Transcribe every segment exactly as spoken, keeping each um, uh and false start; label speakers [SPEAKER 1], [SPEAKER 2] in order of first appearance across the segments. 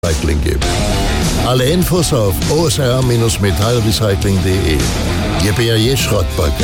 [SPEAKER 1] Recycling gibt. Alle Infos auf o s r metallrecycling punkt d e. Ihr je Schrottbacke.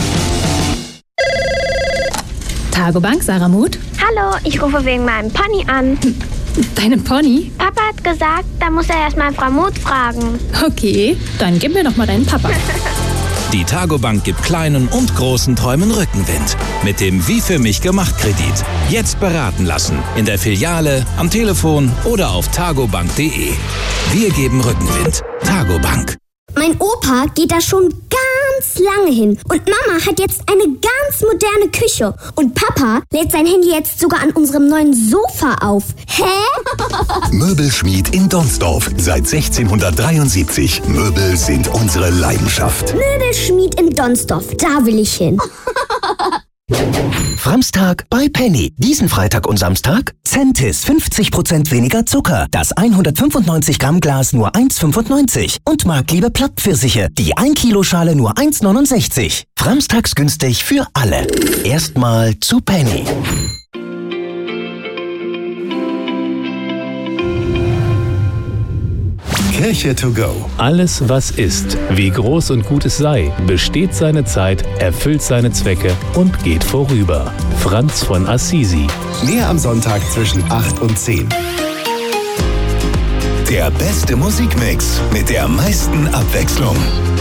[SPEAKER 2] Targobank, Sarah Muth.
[SPEAKER 3] Hallo, ich rufe wegen meinem Pony an.
[SPEAKER 2] Deinem Pony?
[SPEAKER 3] Papa hat gesagt, da muss er erstmal Frau Muth fragen.
[SPEAKER 2] Okay, dann gib mir doch mal deinen Papa.
[SPEAKER 4] Die Targobank gibt kleinen und großen Träumen Rückenwind. Mit dem Wie für mich gemacht Kredit. Jetzt beraten lassen. In der Filiale, am Telefon oder auf targobank punkt d e. Wir geben Rückenwind. Targobank.
[SPEAKER 5] Mein Opa geht da schon ganz lange hin. Und Mama hat jetzt eine ganz moderne Küche. Und Papa lädt sein Handy jetzt sogar an unserem neuen Sofa auf. Hä?
[SPEAKER 6] Möbelschmied in Donsdorf. Seit sechzehnhundertdreiundsiebzig. Möbel sind unsere Leidenschaft.
[SPEAKER 5] Möbelschmied in Donsdorf. Da will ich hin.
[SPEAKER 7] Framstag bei Penny. Diesen Freitag und Samstag Centis fünfzig Prozent weniger Zucker. Das hundertfünfundneunzig Gramm Glas nur eins fünfundneunzig. Und Marktliebe Plattpfirsiche. Die ein Kilo Schale nur eins neunundsechzig. Framstags günstig für alle. Erstmal zu Penny.
[SPEAKER 6] Kirche to go.
[SPEAKER 8] Alles, was ist, wie groß und gut es sei, besteht seine Zeit, erfüllt seine Zwecke und geht vorüber. Franz von Assisi.
[SPEAKER 6] Mehr am Sonntag zwischen acht und zehn. Der beste Musikmix mit der meisten Abwechslung.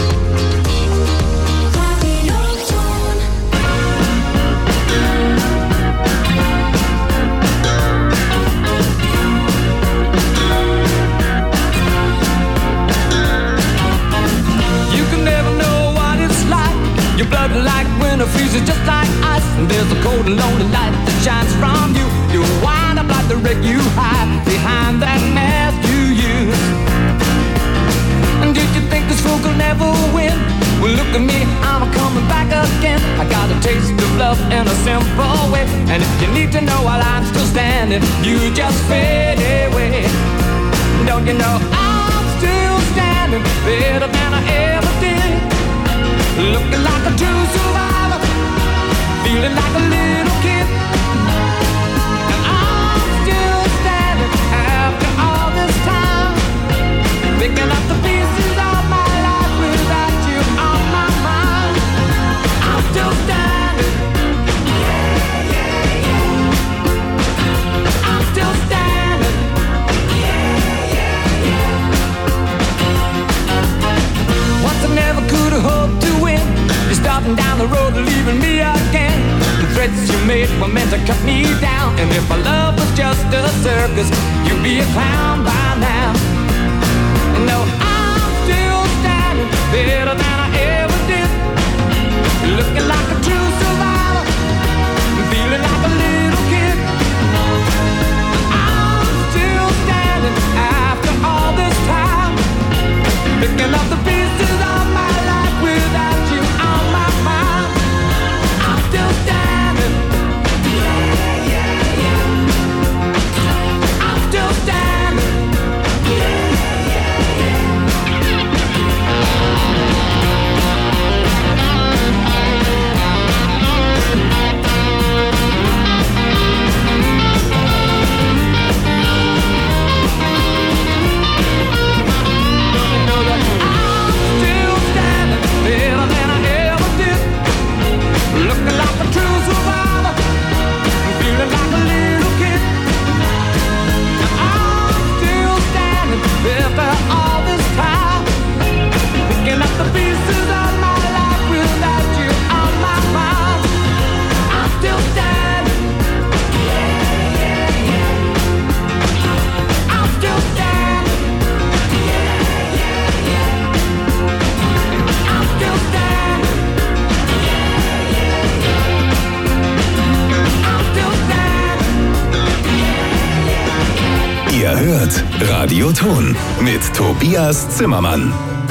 [SPEAKER 9] Your blood like winter freezes just like ice. And there's a cold and lonely light that shines from you. You wind up like the wreck you hide behind that mask you use. And did you think this fool could never win? Well, look at me, I'm coming back again. I got a taste of love in a simple way. And if you need to know while I'm still standing, you just fade away. Don't you know I'm still standing better than I ever did? Looking like a true survivor, feeling like a little kid. And I'm still standing after all this time, picking up the pieces of my life without you on my mind. I'm still standing, yeah, yeah, yeah. I'm still standing, yeah, yeah, yeah. Once I never could have hoped to win. You're starting down the road, leaving me again. The threats you made were meant to cut me down. And if my love was just a circus, you'd be a clown by now. No, I'm still standing better than I ever did. Looking like a true survivor, feeling like a little kid. I'm still standing after all this time, picking up the pieces of my life without you on my mind. I'm still standing, yeah, yeah, yeah. I'm still standing, yeah, yeah, better than I ever did. Looking like a true survivor, feeling like a little kid. I'm still standing after all this time, picking up the pieces of my life without you on my mind. I'm still standing, yeah, yeah, yeah. I'm still standing, yeah, yeah, yeah. I'm still standing, yeah, yeah, yeah. I'm still standing, yeah, yeah, yeah.
[SPEAKER 6] Ihr hört Radio Ton mit Tobias Zimmermann.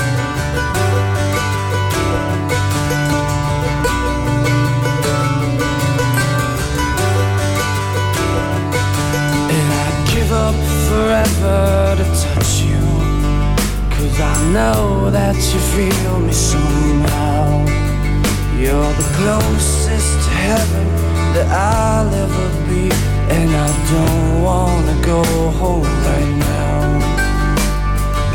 [SPEAKER 9] And I'd give up forever to touch you, 'cause I know that you feel me somehow. You're the closest to heaven that I'll ever be, and I don't wanna go home right now.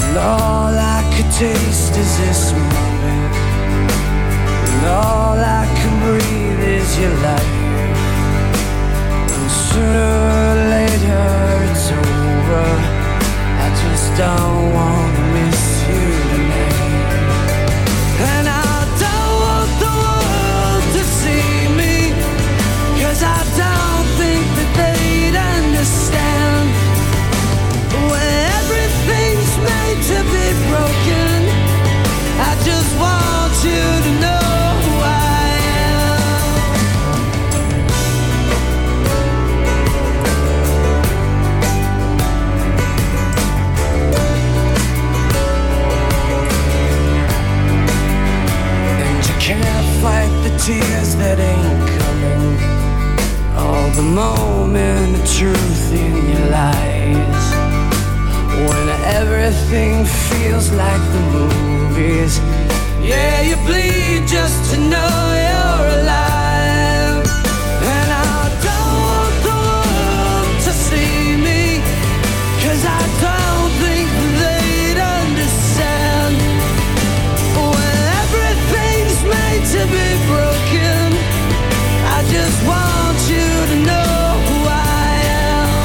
[SPEAKER 9] And all I could taste is this moment, and all I can breathe is your light. And sooner or later it's over, I just don't want to miss you tonight. And I don't want the world to see me, 'cause I don't think that they'd understand. When everything's made to be broken, I just want you to know who I am. And you can't fight the tears that ain't coming, all the moment of truth in your lies. When everything feels like the movies, yeah, you bleed just to know you're alive. And I don't want the world to see me, 'cause I don't think they'd understand. When everything's made to be broken, I just want you to know who I am.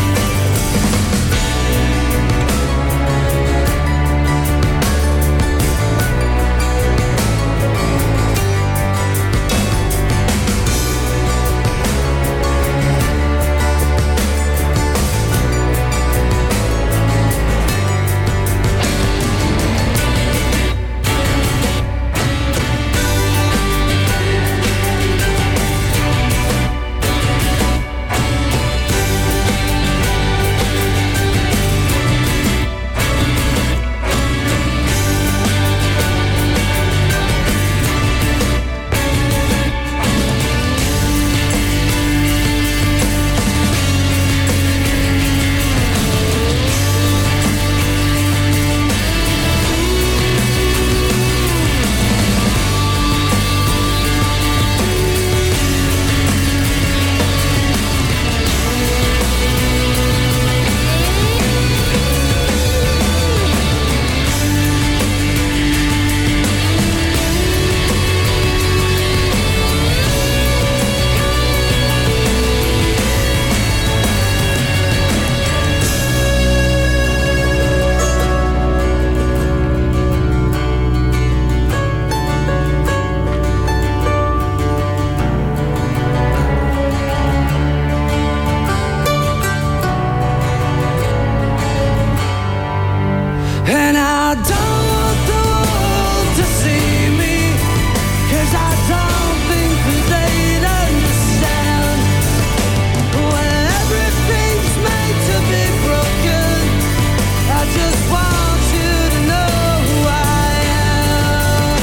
[SPEAKER 9] And I don't want the world to see me, 'cause I don't think that they'd understand. When everything's made to be broken, I just want you to know who I am.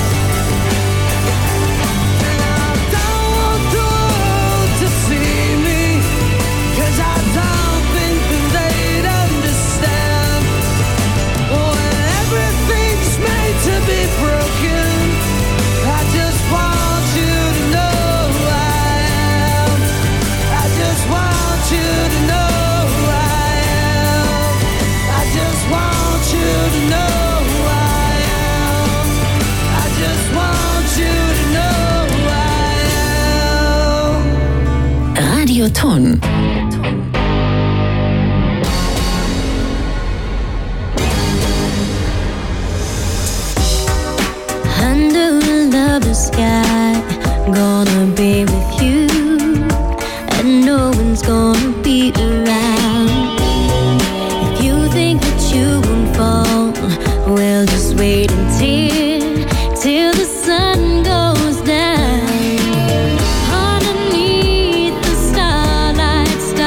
[SPEAKER 9] And I don't want the world to see me, 'cause I don't think that they'd understand. When everything's made to be broken, I just want you to know who I am. I just want you to know who I am. I just want you to know who I am. I just want you to know who I am.
[SPEAKER 10] Radioton.
[SPEAKER 11] Under a lover's sky, gonna be with you, and no one's gonna be around. If you think that you won't fall, well, just wait until till the sun goes down. Underneath the starlight,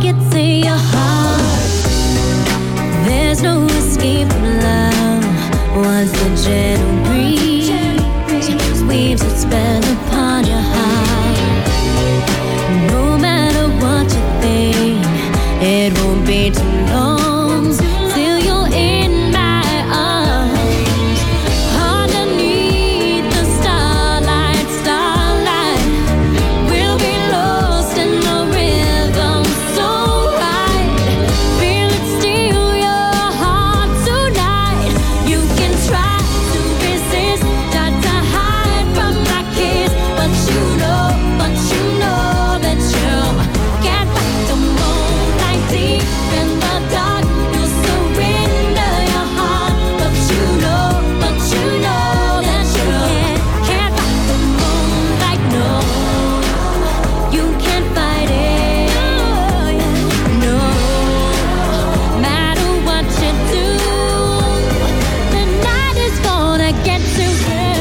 [SPEAKER 11] gets in your heart. There's no escape from love. Once the gentle breeze weaves its spell upon your heart. No matter what you think, it won't be too long till you're in my arms. Underneath the starlight, starlight, we'll be lost in the rhythm so right. Feel it steal your heart tonight. You can try to resist, try to hide from my kiss, but you know, but you know that you can't fight the moonlight deep in the dark. You'll surrender your heart, but you know, but you know that you can't, can't fight the moonlight. No, you can't fight it. No, matter what you do, the night is gonna get to you.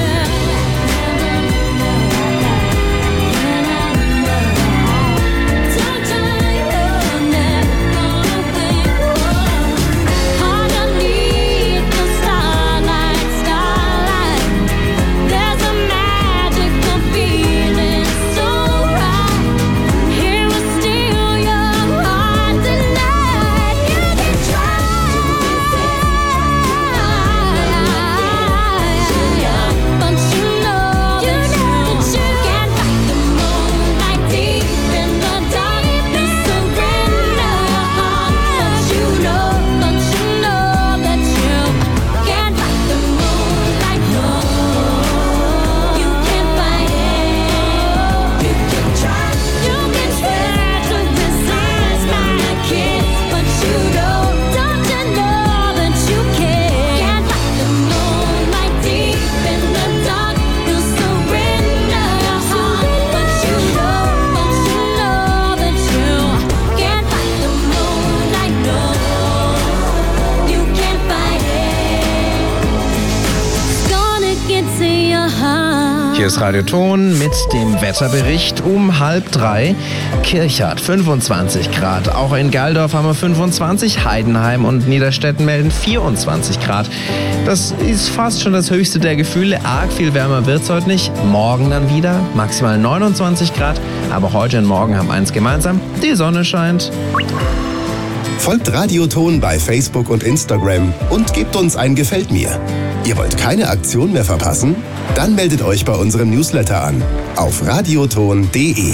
[SPEAKER 11] Don't you know you're never gonna win? Underneath the starlight, starlight, there's a magical feeling so right. Here will steal your heart tonight. You can try, but you know that you can't fight the moonlight deep in the dark. You surrender your heart, but you know, but you know that you can't fight the moonlight. No, you can't fight it. You can try, you can try to resist my kiss, but you know, don't you know that you can't fight the moonlight deep in the dark. You surrender your heart, but you know, but you know that you can't fight the moonlight. No, you can't fight it. It's gonna get to your heart.
[SPEAKER 10] Hier ist Radio Ton mit dem Wetterbericht um halb drei. Kirchhardt fünfundzwanzig Grad. Auch in Galdorf haben wir fünfundzwanzig. Heidenheim und Niederstetten melden vierundzwanzig Grad. Das ist fast schon das höchste der Gefühle. Arg viel wärmer wird's heute nicht. Morgen dann wieder maximal neunundzwanzig Grad. Aber heute und morgen haben eins gemeinsam. Die Sonne scheint.
[SPEAKER 6] Folgt Radioton bei Facebook und Instagram und gebt uns ein Gefällt mir. Ihr wollt keine Aktion mehr verpassen? Dann meldet euch bei unserem Newsletter an auf radioton punkt de.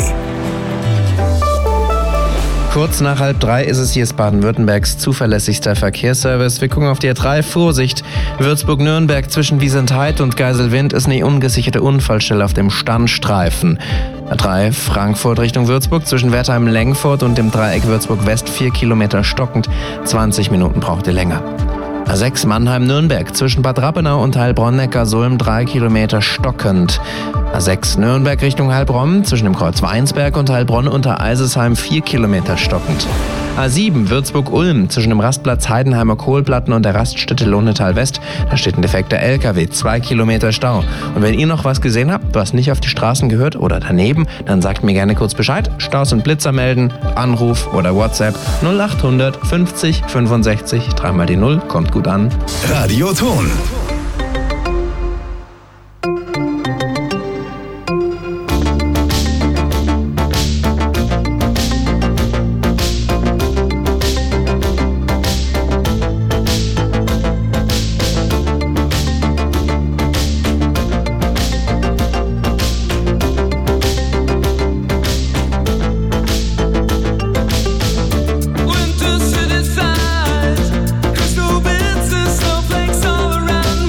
[SPEAKER 10] Kurz nach halb drei ist es hier ist Baden-Württembergs zuverlässigster Verkehrsservice. Wir gucken auf die A drei. Vorsicht, Würzburg-Nürnberg zwischen Wiesentheid und Geiselwind ist eine ungesicherte Unfallstelle auf dem Standstreifen. A drei Frankfurt Richtung Würzburg zwischen Wertheim-Lengfurt und dem Dreieck Würzburg-West vier Kilometer stockend. zwanzig Minuten braucht ihr länger. A sechs Mannheim-Nürnberg zwischen Bad Rappenau und Heilbronn-Neckarsulm drei Kilometer stockend. A sechs Nürnberg Richtung Heilbronn zwischen dem Kreuz Weinsberg und Heilbronn unter Eisesheim vier Kilometer stockend. A sieben Würzburg-Ulm zwischen dem Rastplatz Heidenheimer Kohlplatten und der Raststätte Lohnetal West. Da steht ein defekter L K W, zwei Kilometer Stau. Und wenn ihr noch was gesehen habt, was nicht auf die Straßen gehört oder daneben, dann sagt mir gerne kurz Bescheid. Staus und Blitzer melden, Anruf oder WhatsApp null acht hundert fünfzig fünfundsechzig, dreimal die Null, kommt gut an.
[SPEAKER 6] Radioton.
[SPEAKER 9] Winter city sighs, crystal bits and snowflakes all around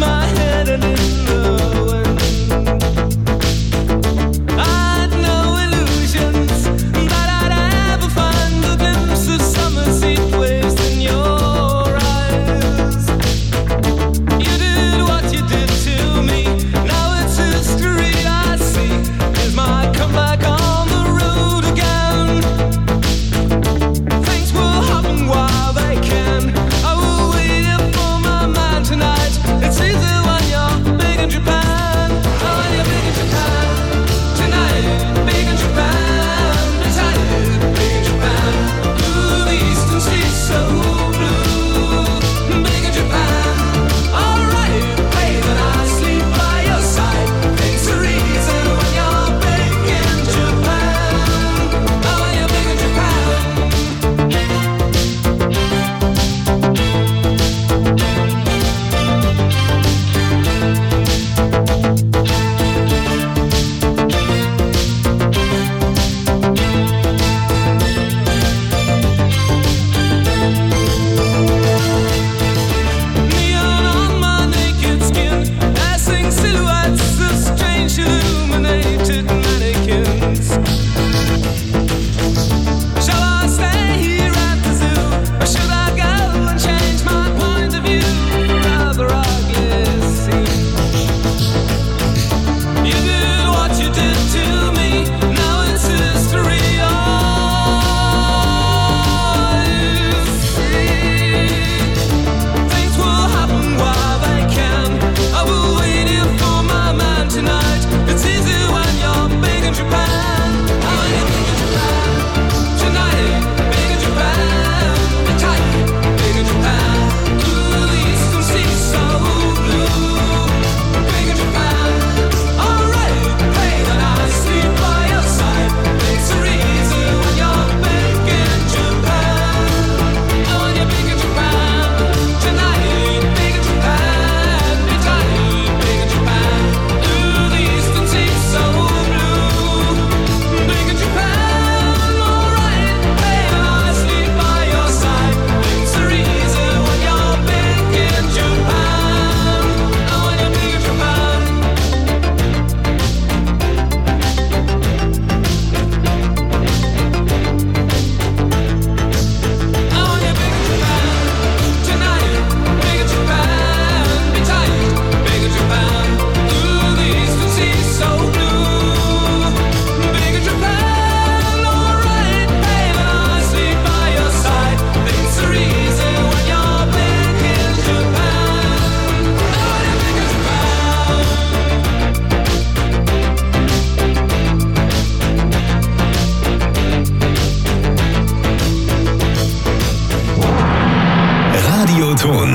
[SPEAKER 12] Ton.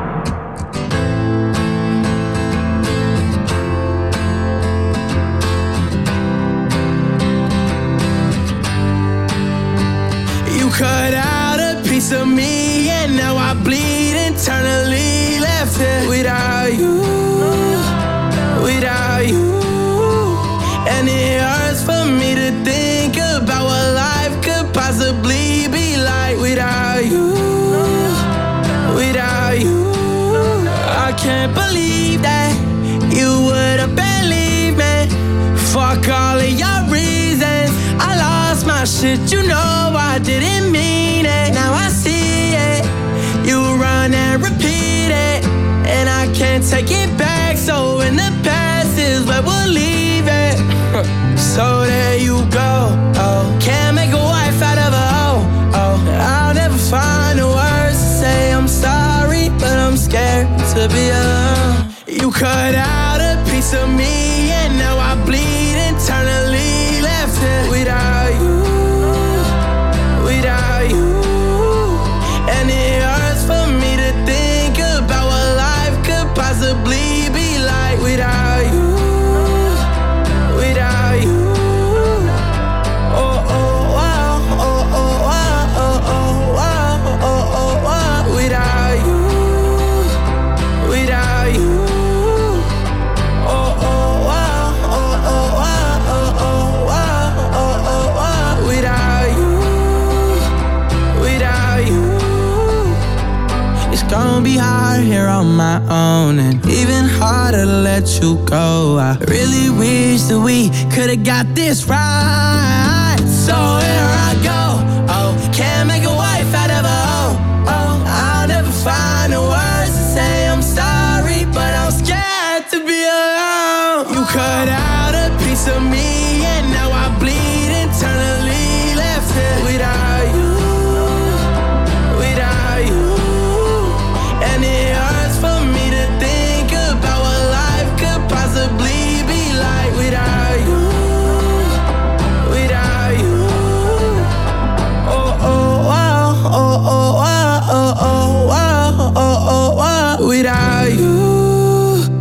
[SPEAKER 13] Cut out a piece of me and now I bleed internally. Left here without you, without you. And it hurts for me to think about what life could possibly be like without you, without you. I can't believe that you would have believed me. Fuck all of your reasons. I lost my shit, you know I didn't mean it. Now I see it. You run and repeat it, and I can't take it back. So in the past is where we'll leave it. So there you go. Oh, can't make a wife out of a hoe. Oh, I'll never find the words to say I'm sorry, but I'm scared to be alone. You cut out a piece of me, and now I bleed internally. Left here without you, without you. And it hurts for me to think about what life could possibly be like without you, without you. Oh, oh, wow, oh, oh, wow, oh, oh, wow, oh, oh, wow. Without you, without you. Oh, oh, wow, oh, oh, wow, oh, oh, wow, oh, oh, wow. Without you, without you. It's gonna be hard here on my own, and even harder to let you go. I really wish that we could've got this right.